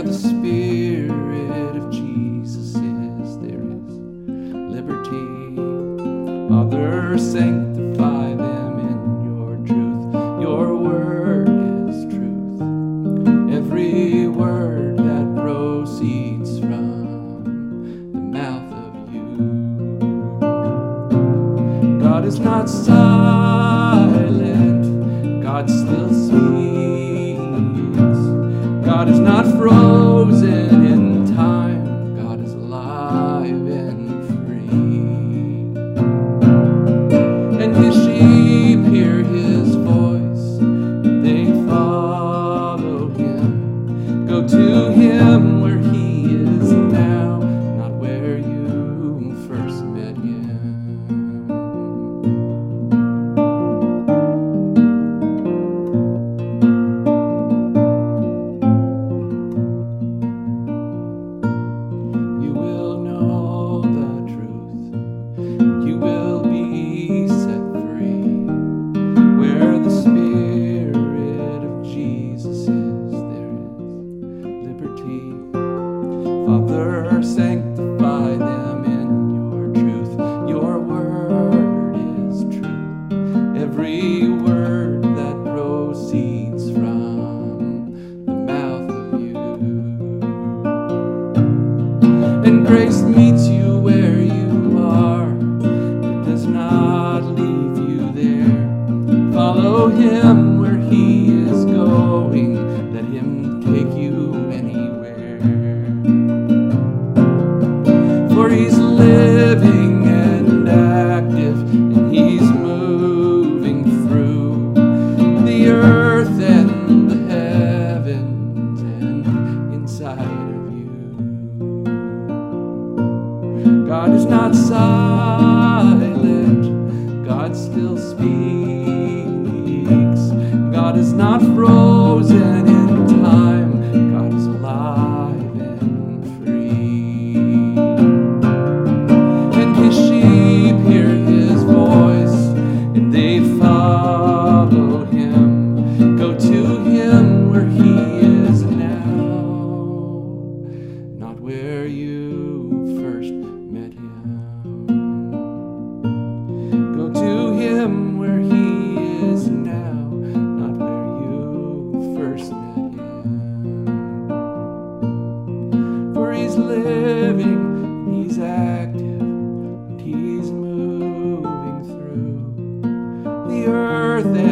Where the Spirit of Jesus is, there is liberty. Father, sanctify them in your truth. Your word is truth. Every word that proceeds from the mouth of you. God is not silent. God still speaks. God is not frozen in time. God is alive and free. And his sheep hear his voice, and they follow him. Go to him where he is now, not where you first met him. You will know the truth. You will be set free. Where the Spirit of Jesus is, there is liberty. Father, sanctify them in your truth. Your word is truth. Every word that proceeds from the mouth of you. And grace meets you where you are. It does not leave you there. Follow him where he is going. Let him take you anywhere. For he's living and active, and he's moving through the earth and the heavens and inside of you. God is not silent. God still speaks. God is not frozen in time. God is alive and free. And his sheep hear his voice, and they follow him. Go to him where he is now, not where you first met him. Go to him where he is now, not where you first met him. For he's living, he's active, and he's moving through the earth